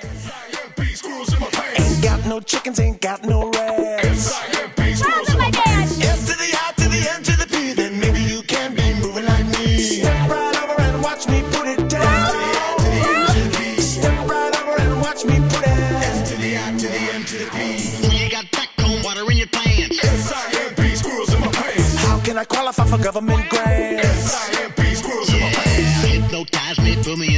S-I-M-P, squirrels in my pants. Ain't got no chickens, ain't got no rats. S-I-M-P, squirrels in my pants. S to the I to the M to the P, then maybe you can be moving like me. Step right over and watch me put it down. To the I to the M to the P. Step right over and watch me put it. S to the I to the M to the P. When you got backbone water in your pants. S-I-M-P, squirrels in my pants. How can I qualify for government grants? S-I-M-P, squirrels in my pants. Hypnotize me, put me